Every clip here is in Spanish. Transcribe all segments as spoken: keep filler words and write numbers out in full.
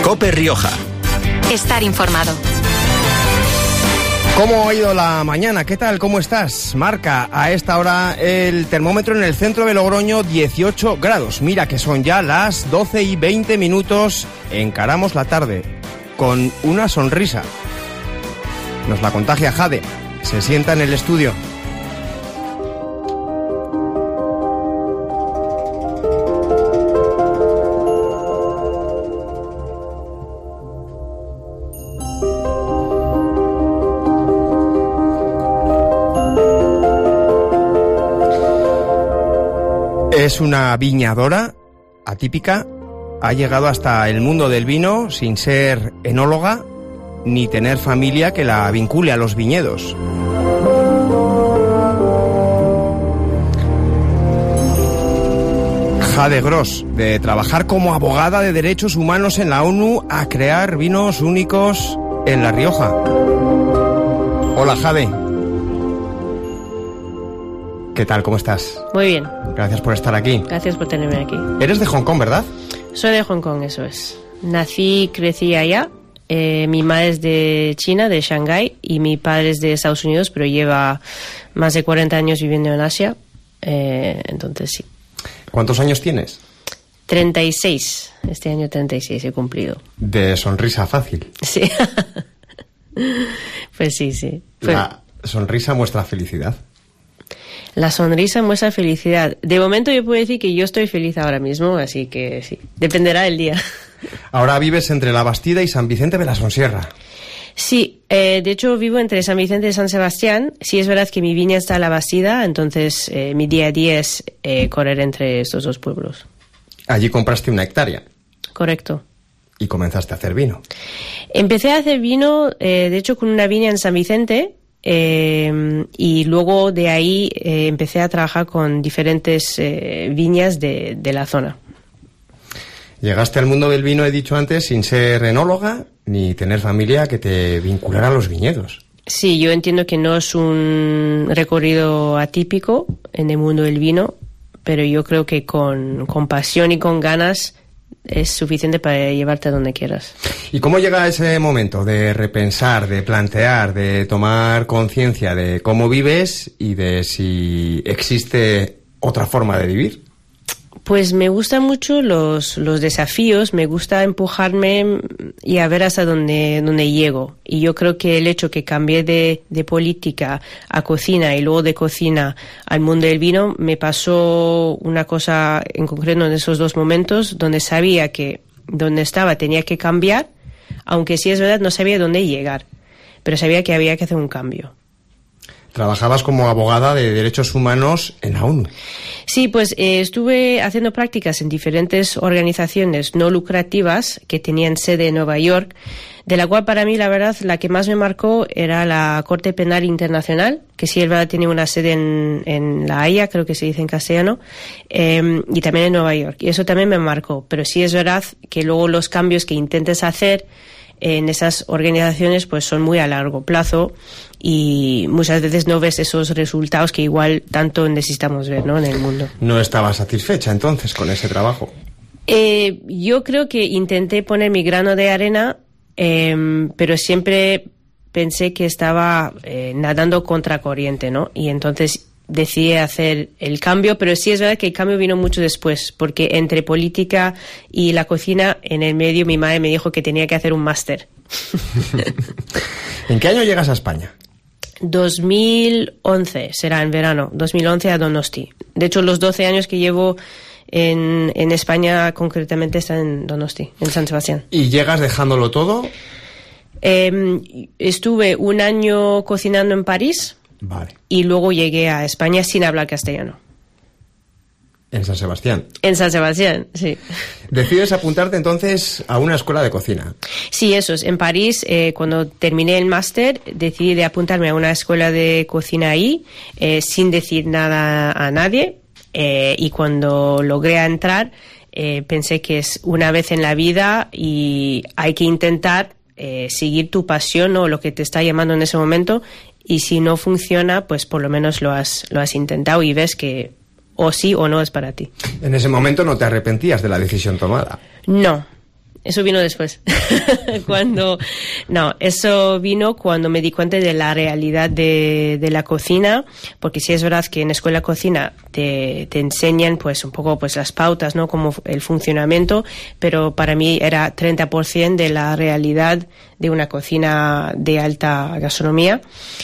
COPE Rioja. Estar informado. ¿Cómo ha ido la mañana? ¿Qué tal? ¿Cómo estás? Marca a esta hora el termómetro en el centro de Logroño dieciocho grados. Mira que son ya las doce y veinte minutos. Encaramos la tarde con una sonrisa. Nos la contagia Jade. Se sienta en el estudio. Es una viñadora atípica, ha llegado hasta el mundo del vino sin ser enóloga ni tener familia que la vincule a los viñedos. Jade Gross, de trabajar como abogada de derechos humanos en la ONU a crear vinos únicos en La Rioja. Hola, Jade. ¿Qué tal? ¿Cómo estás? Muy bien. Gracias por estar aquí. Gracias por tenerme aquí. Eres de Hong Kong, ¿verdad? Soy de Hong Kong, eso es. Nací, crecí allá. Eh, mi madre es de China, de Shanghái, y mi padre es de Estados Unidos, pero lleva más de cuarenta años viviendo en Asia. Eh, entonces, sí. ¿Cuántos años tienes? treinta y seis. Este año treinta y seis he cumplido. De sonrisa fácil. Sí. Pues sí, sí. Fue... La sonrisa muestra felicidad. La sonrisa muestra felicidad. De momento yo puedo decir que yo estoy feliz ahora mismo, así que sí, dependerá del día. Ahora vives entre La Bastida y San Vicente de la Sonsierra. Sí, eh, de hecho vivo entre San Vicente y San Sebastián. Sí es verdad que mi viña está en La Bastida, entonces eh, mi día a día es eh, correr entre estos dos pueblos. Allí compraste una hectárea. Correcto. Y comenzaste a hacer vino. Empecé a hacer vino, eh, de hecho con una viña en San Vicente. Eh, y luego de ahí eh, empecé a trabajar con diferentes eh, viñas de, de la zona. Llegaste al mundo del vino, he dicho antes, sin ser enóloga ni tener familia que te vinculara a los viñedos. Sí, yo entiendo que no es un recorrido atípico en el mundo del vino, pero yo creo que con, con pasión y con ganas es suficiente para llevarte a donde quieras. ¿Y cómo llega ese momento de repensar, de plantear, de tomar conciencia de cómo vives y de si existe otra forma de vivir? Pues me gustan mucho los, los desafíos, me gusta empujarme y a ver hasta dónde, dónde llego. Y yo creo que el hecho que cambié de, de política a cocina y luego de cocina al mundo del vino, me pasó una cosa en concreto en esos dos momentos donde sabía que donde estaba tenía que cambiar, aunque sí es verdad no sabía dónde llegar, pero sabía que había que hacer un cambio. Trabajabas como abogada de derechos humanos en la ONU. Sí, pues eh, estuve haciendo prácticas en diferentes organizaciones no lucrativas que tenían sede en Nueva York, de la cual para mí la verdad la que más me marcó era la Corte Penal Internacional, que sí es verdad tiene una sede en, en La Haya, creo que se dice en castellano, eh, y también en Nueva York. Y eso también me marcó, pero sí es verdad que luego los cambios que intentes hacer en esas organizaciones pues son muy a largo plazo y muchas veces no ves esos resultados que igual tanto necesitamos ver, ¿no?, en el mundo. ¿No estabas satisfecha entonces con ese trabajo? Eh, yo creo que intenté poner mi grano de arena, eh, pero siempre pensé que estaba eh, nadando contracorriente, ¿no? Y entonces decidí hacer el cambio, pero sí es verdad que el cambio vino mucho después, porque entre política y la cocina, en el medio mi madre me dijo que tenía que hacer un máster. ¿En qué año llegas a España? dos mil once, será en verano, dos mil once a Donosti. De hecho, los doce años que llevo en, en España, concretamente, están en Donosti, en San Sebastián. ¿Y llegas dejándolo todo? Eh, estuve un año cocinando en París. Vale. Y luego llegué a España sin hablar castellano. En San Sebastián. En San Sebastián, sí. Decides apuntarte entonces a una escuela de cocina. Sí, eso es. En París, eh, cuando terminé el máster, decidí de apuntarme a una escuela de cocina ahí, eh, sin decir nada a nadie. Eh, y cuando logré entrar, eh, pensé que es una vez en la vida y hay que intentar eh, seguir tu pasión o lo que te está llamando en ese momento. Y si no funciona, pues por lo menos lo has, lo has intentado y ves que o sí o no es para ti. En ese momento no te arrepentías de la decisión tomada. No. Eso vino después. cuando, no, eso vino cuando me di cuenta de la realidad de, de la cocina, porque sí es verdad que en escuela de cocina te, te enseñan pues un poco pues las pautas, ¿no? Como el funcionamiento, pero para mí era treinta por ciento de la realidad de una cocina de alta gastronomía.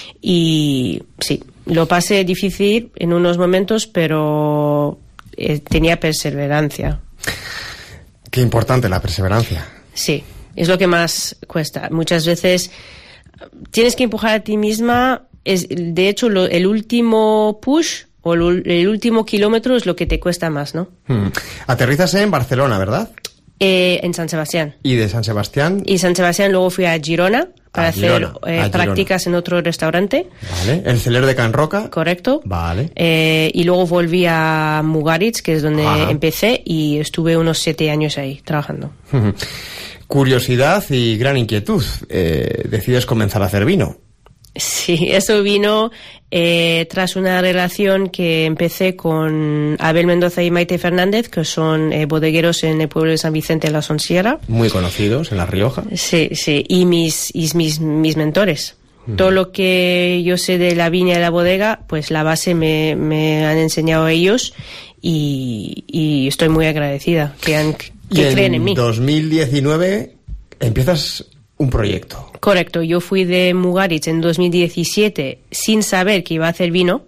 Y sí, lo pasé difícil en unos momentos, pero eh, tenía perseverancia. Qué importante la perseverancia. Sí, es lo que más cuesta. Muchas veces tienes que empujar a ti misma. Es, de hecho, lo, el último push o el, el último kilómetro es lo que te cuesta más, ¿no? Hmm. Aterrizas en Barcelona, ¿verdad? Eh, en San Sebastián. ¿Y de San Sebastián? Y San Sebastián luego fui a Girona para a hacer Girona, eh, a prácticas Girona. en otro restaurante. Vale. ¿El Celler de Can Roca? Correcto. Vale. Eh, y luego volví a Mugaritz, que es donde Ajá. empecé, y estuve unos siete años ahí trabajando. Curiosidad y gran inquietud. Eh, decides comenzar a hacer vino. Sí, eso vino eh, tras una relación que empecé con Abel Mendoza y Maite Fernández, que son eh, bodegueros en el pueblo de San Vicente de la Sonsierra. Muy conocidos en La Rioja. Sí, sí, y mis, y mis, mis mentores. Uh-huh. Todo lo que yo sé de la viña y la bodega, pues la base me, me han enseñado ellos y, y estoy muy agradecida que, han, que y creen en mí. En dos mil diecinueve empiezas un proyecto. Correcto, yo fui de Mugaritz en dos mil diecisiete sin saber que iba a hacer vino.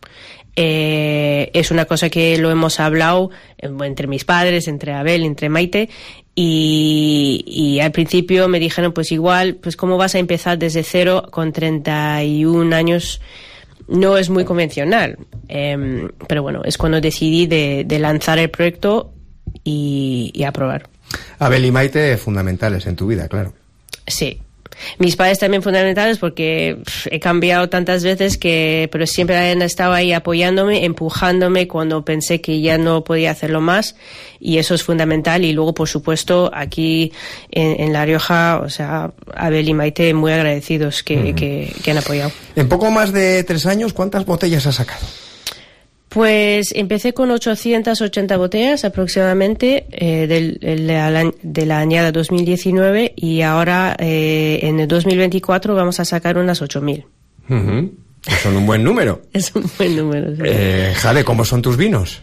Eh, es una cosa que lo hemos hablado entre mis padres, entre Abel, entre Maite, y, y al principio me dijeron, pues igual, pues cómo vas a empezar desde cero con treinta y un años, no es muy convencional. Eh, pero bueno, es cuando decidí de, de lanzar el proyecto y, y aprobar. Abel y Maite fundamentales en tu vida, claro. Sí. Mis padres también fundamentales porque pff, he cambiado tantas veces que, pero siempre han estado ahí apoyándome, empujándome cuando pensé que ya no podía hacerlo más, y eso es fundamental. Y luego, por supuesto, aquí en, en La Rioja, o sea, Abel y Maite muy agradecidos que, uh-huh. que, que han apoyado. En poco más de tres años, ¿cuántas botellas has sacado? Pues empecé con ochocientas ochenta botellas aproximadamente eh, del, el, de la añada dos mil diecinueve, y ahora eh, en el dos mil veinticuatro vamos a sacar unas ocho mil. Uh-huh. Son un buen número. Es un buen número. Sí. Eh, Jade, ¿cómo son tus vinos?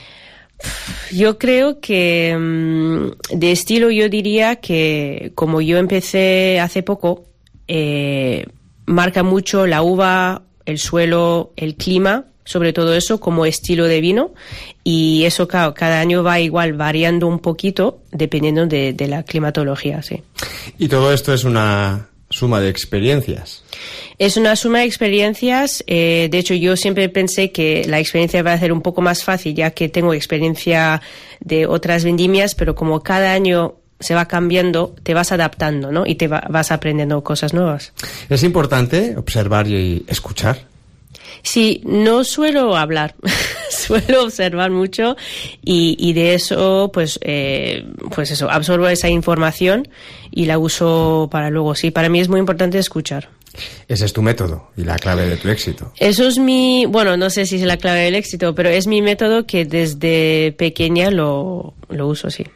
Yo creo que de estilo yo diría que como yo empecé hace poco, eh, marca mucho la uva, el suelo, el clima, sobre todo eso como estilo de vino, y eso claro, cada año va igual variando un poquito dependiendo de, de la climatología, sí. Y todo esto es una suma de experiencias. Es una suma de experiencias, eh, de hecho yo siempre pensé que la experiencia va a ser un poco más fácil ya que tengo experiencia de otras vendimias, pero como cada año se va cambiando, te vas adaptando, ¿no? Y te va, vas aprendiendo cosas nuevas. Es importante observar y escuchar. Sí, no suelo hablar, suelo observar mucho y, y de eso, pues, eh, pues eso, absorbo esa información y la uso para luego. Sí, para mí es muy importante escuchar. Ese es tu método y la clave de tu éxito. Eso es mi, bueno, no sé si es la clave del éxito, pero es mi método que desde pequeña lo, lo uso, sí.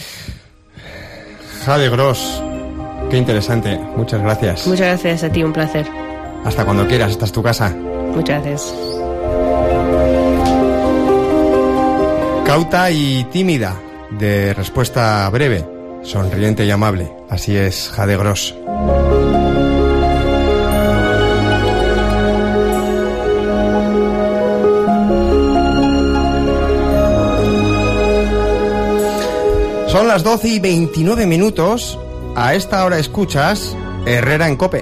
Jade Gros, qué interesante, muchas gracias. Muchas gracias a ti, un placer. Hasta cuando quieras, esta es tu casa. Muchas gracias. Cauta y tímida, de respuesta breve, sonriente y amable. Así es Jade Gros. Son las doce y veintinueve minutos. A esta hora escuchas Herrera en COPE.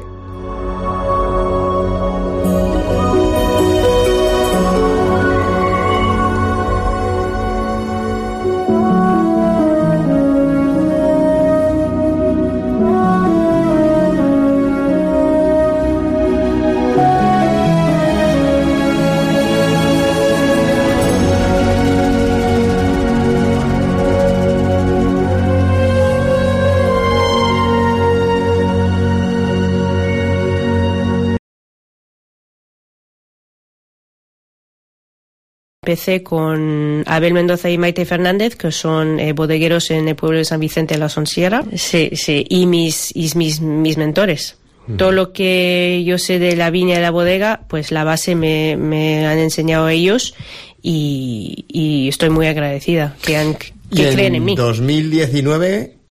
Empecé con Abel Mendoza y Maite Fernández, que son eh, bodegueros en el pueblo de San Vicente de la Sonsiera. Sí, sí, y mis, y mis, mis mentores. Mm. Todo lo que yo sé de la viña y la bodega, pues la base me, me han enseñado ellos y, y estoy muy agradecida que, han, que creen en mí. dos mil diecinueve